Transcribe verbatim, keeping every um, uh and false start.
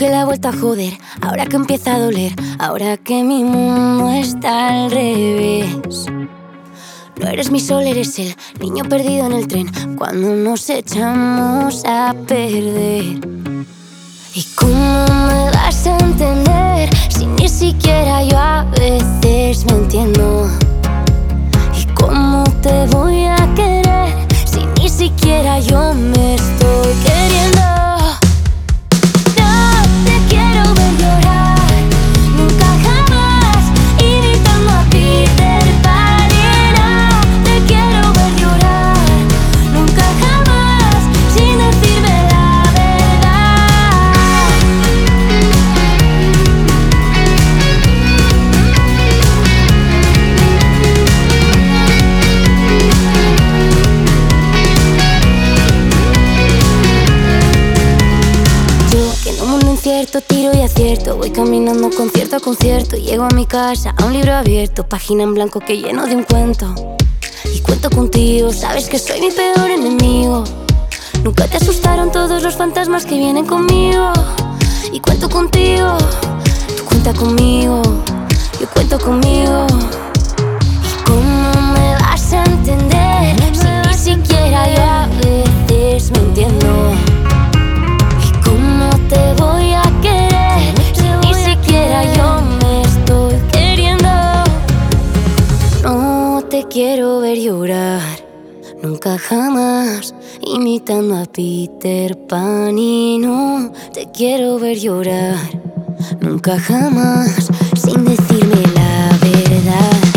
que la he vuelto a joder, ahora que empieza a doler, ahora que mi mundo está al revés. No eres mi sol, eres el niño perdido en el tren cuando nos echamos a perder. ¿Y cómo me vas a entender si ni siquiera yo a veces me entiendo? ¿Y cómo te voy a querer si ni siquiera yo me estoy queriendo? Cierto, tiro y acierto, voy caminando concierto a concierto. Llego a mi casa, a un libro abierto, página en blanco que lleno de un cuento. Y cuento contigo, sabes que soy mi peor enemigo. Nunca te asustaron todos los fantasmas que vienen conmigo. Y cuento contigo, tú cuenta conmigo, yo cuento conmigo. ¿Y cómo me vas a entender si ni siquiera yo a veces me entiendo? ¿Y cómo te voy a querer si ni siquiera yo me estoy queriendo? No te quiero ver llorar, nunca jamás, imitando a Peter Pan. Y no te quiero ver llorar, nunca jamás, sin decirme la verdad.